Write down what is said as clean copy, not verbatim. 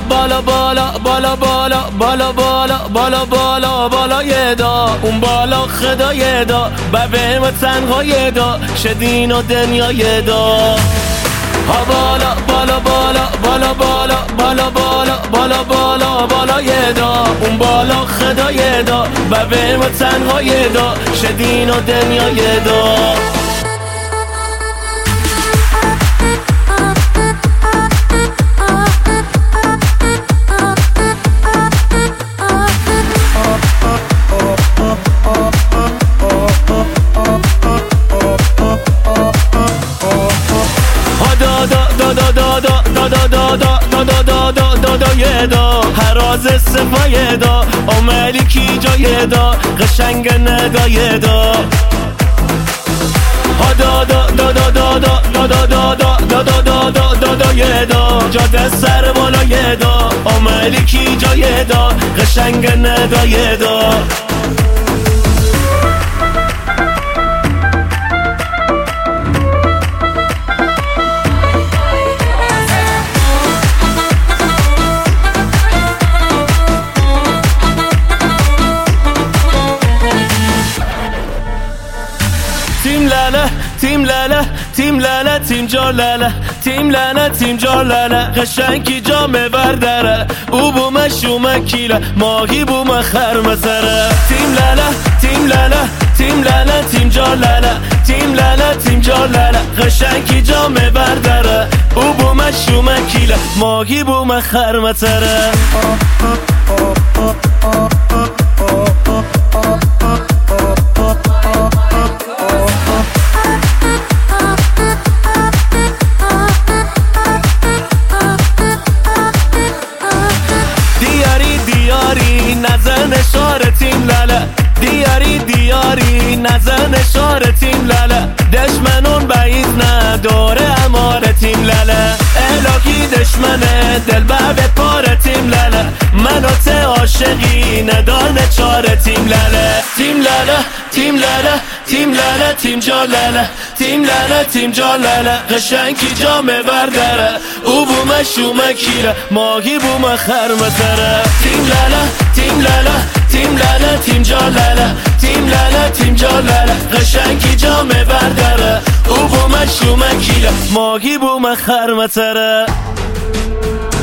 بالا بالا بالا بالا بالا بالا بالا بالا بالا یه دا اون بالا خدای دا ببه ما تنهای دا شدین و دنیای دا ها بالا بالا بالا بالا بالا بالا بالا بالا بالا بالا یه دا اون بالا خدای دا ببه ما تنهای دا شدین و دنیای دا دا هراز صفای دا عملی کی جای دا قشنگ نگای دا ها دا دا دا دا دا دا دا دا دا دا دا دا دا دا دا جاده سر بالای دا عملی کی جای دا قشنگ نگای دا تیم لاله تیم لاله تیم لاله تیم جا لاله تیم لاله تیم جا لاله قشنگی جامه برداره او بوم شوم کیله ماهی بوم خرمسره تیم لاله تیم لاله تیم لاله تیم جا لاله تیم لاله تیم جا لاله قشنگی جامه برداره او بوم شوم کیله ماهی بوم خرمسره نزن شار تیم لاله دیاری دیاری نزن شار تیم لاله دشمنون بعید نداره امار تیم لاله الهی دشمنه دل به پار تیم لاله منو ته عاشقی ندانه چار تیم لاله تیم لاله تیم لاله تیم لاله تیم جا لاله تیم لاله تیم جا لاله قشنگی جامه برداره او بوم شوم کیره ماهی بوم خرمسره تیم لاله تیم لاله تیم لاله تیم جا لاله تیم لاله تیم جا لاله قشنگی جامه برداره او بوم شوم کیره ماهی بوم خرمسره